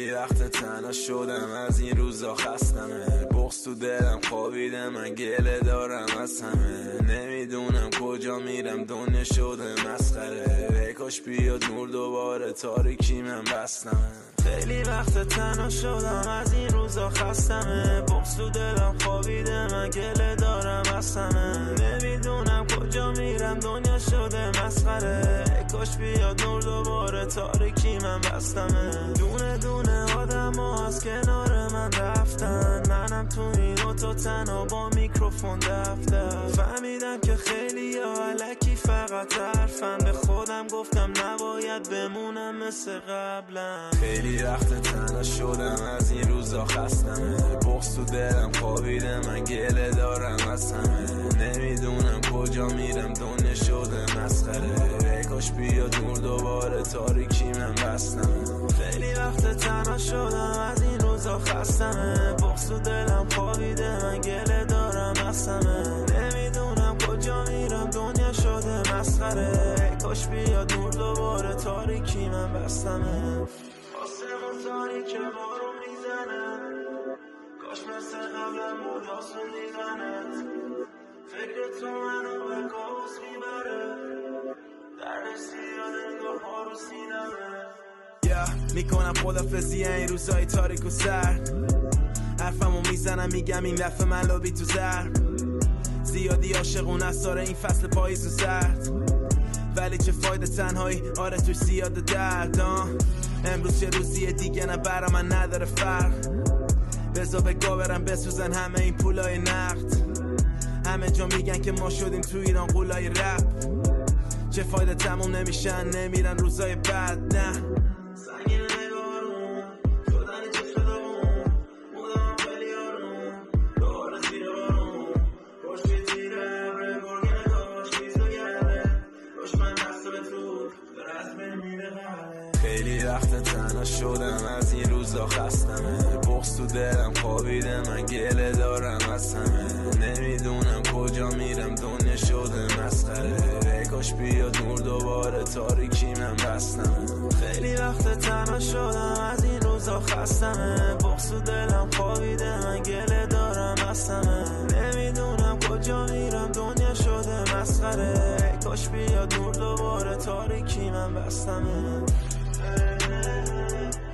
خیلی وقت تنها شدم، از این روزا خستمه، بغض تو دلم خوابیده، من گله دارم از همه، نمیدونم کجا میرم، دنیا شده مسخره، کاش بیاد نور دوباره، تاریکی من بستمه. خیلی وقت تنها شدم، از این روزا خستمه، بغض تو دلم خوابیده، من گله دارم از همه، نمیدونم کجا میرم، دنیا شده مسخره، کاش بیاد نور دوباره، تاریکی من بستمه. دونه دونه آدم ها از کنار من رفتن، منم تو این اتاق تنها با میکروفون دفتر، فهمیدم که خیلی الکی فقط حرفن، به خودم گفتم نباید بمونم مثل قبلا. خیلی وقت تنها شدم، از این روزا خستمه، بغض تو دلم خوابیده، من گله دارم از همه، نمیدونم کجا میرم، دنیا شده مسخره، کاش بیاد نور دوباره، تاریکی من بستمه. خیلی وقت تنها شدم، از این روزا خستمه، بغض تو دلم خوابیده، من گله دارم از همه، نمیدونم کجا میرم، دنیا شده مسخره، کاش بیاد نور دوباره، تاریکی من بستمه. آسمون تاریکه بارون میزنه، کاش مثل قبلم بود آسون دیدنت، فکر تو منو به کابوس میبره، درش زیاد انگاه ها رو سینمه. میکنم خدافزی این روزای تاریک و سرد، حرفمو میزنم میگم این دفعه من لابی تو زرد، زیادی عاشقون است داره این فصل پاییز و زرد، ولی چه فایده تنهایی، آره توش زیاد درد. امروز چه روزیه دیگه نه برا من نداره فرق، بزا بگا برم بسوزن همه این پولای نقد، همه جا میگن که ما شدیم تو ایران قولای رپ، چه فایده تموم نمیشن نمیرن روزای بعد. نه سنگین نگارون شدن چه شدمون، بودم خیلی آروم دوباره زیر بارون، پشتی تیره عبره گرگه کاش بیزو گره، دشمن دست به تو داره از بین میره غره. خیلی وقت تنها شدم، از این روزا خستمه، بغض تو دلم خوابیده، من گله دارم از همه، نمیدونم کجا میرم، دنیا شده مسخره، کاش بیاد نور دوباره، تاریکی من بستمه. خیلی وقت تنها شدم، از این روزا خستمه، بغض تو دلم خوابیده، من گله دارم از همه، نمیدونم کجا میرم، دنیا شده مسخره، کاش بیاد نور دوباره، تاریکی من بستمه.